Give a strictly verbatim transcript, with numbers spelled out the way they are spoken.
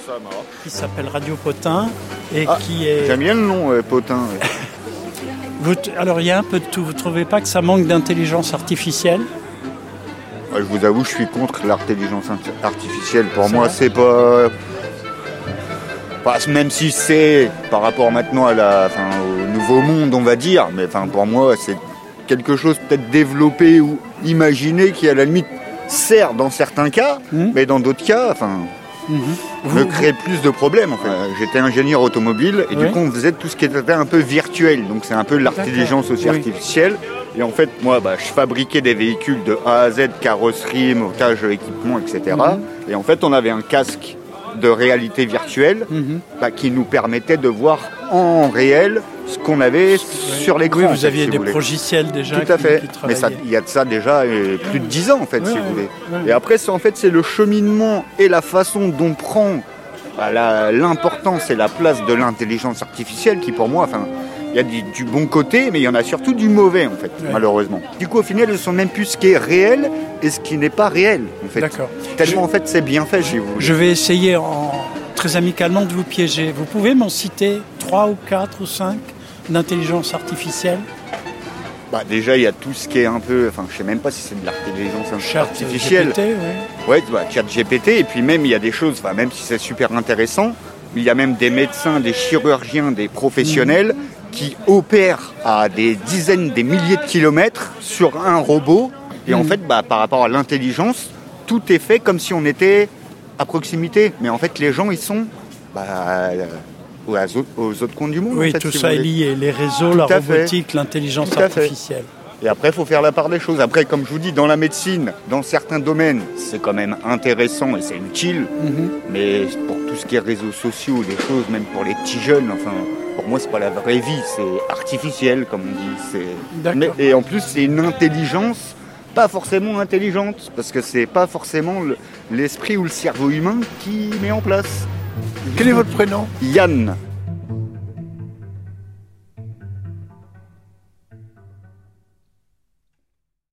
Ça marche. Qui s'appelle Radio Potin et ah, qui est... J'aime bien le nom, euh, Potin. Ouais. vous t... Alors il y a un peu de tout. Vous ne trouvez pas que ça manque d'intelligence artificielle ? Ouais, je vous avoue, je suis contre l'intelligence artificielle. Pour c'est moi, vrai. c'est pas... pas... Même si c'est par rapport maintenant à la... enfin, au nouveau monde, on va dire. Mais enfin, pour moi, c'est quelque chose peut-être développé ou imaginé qui, à la limite, sert dans certains cas, mmh. mais dans d'autres cas, enfin... Mmh. me crée plus de problèmes en fait. Euh, j'étais ingénieur automobile et oui. du coup on faisait tout ce qui était un peu virtuel, donc c'est un peu l'intelligence aussi oui. artificielle. Et en fait moi bah, je fabriquais des véhicules de A à Z, carrosserie, montage, équipement, et cetera. Mmh. Et en fait on avait un casque de réalité virtuelle mmh. bah, qui nous permettait de voir en réel ce qu'on avait oui. sur l'écran. Oui, vous fait, aviez si des vous progiciels déjà. Tout à qui, fait. Qui mais il y a de ça déjà euh, plus de dix ans en fait, oui, si oui, vous voulez. Oui. Et après, c'est, en fait, c'est le cheminement et la façon dont prend bah, la, l'importance et la place de l'intelligence artificielle qui, pour moi, enfin, il y a du, du bon côté, mais il y en a surtout du mauvais en fait, oui. malheureusement. Du coup, au final, ils sont même plus ce qui est réel et ce qui n'est pas réel en fait. D'accord. Tellement je, en fait, c'est bien fait chez vous. Je vais essayer en très amicalement de vous piéger. Vous pouvez m'en citer trois ou quatre ou cinq d'intelligence artificielle? Bah déjà, il y a tout ce qui est un peu... Enfin, je sais même pas si c'est de l'intelligence Chat artificielle. G P T, oui. Ouais, bah, Chat G P T. Et puis même, il y a des choses, enfin, même si c'est super intéressant, il y a même des médecins, des chirurgiens, des professionnels mmh. qui opèrent à des dizaines, des milliers de kilomètres sur un robot. Et mmh. en fait, bah, par rapport à l'intelligence, tout est fait comme si on était à proximité. Mais en fait, les gens, ils sont... Bah, Aux autres, aux autres comptes du monde. Oui, en fait, tout si ça est lié, les réseaux, tout la robotique, fait. l'intelligence tout artificielle. Et après, il faut faire la part des choses. Après, comme je vous dis, dans la médecine, dans certains domaines, c'est quand même intéressant et c'est utile. Mm-hmm. Mais pour tout ce qui est réseaux sociaux, des choses, même pour les petits jeunes, enfin, pour moi, c'est pas la vraie vie, c'est artificiel, comme on dit. C'est... Mais, et en plus, c'est une intelligence pas forcément intelligente, parce que c'est pas forcément le, l'esprit ou le cerveau humain qui met en place. Quel est votre prénom ? Yann.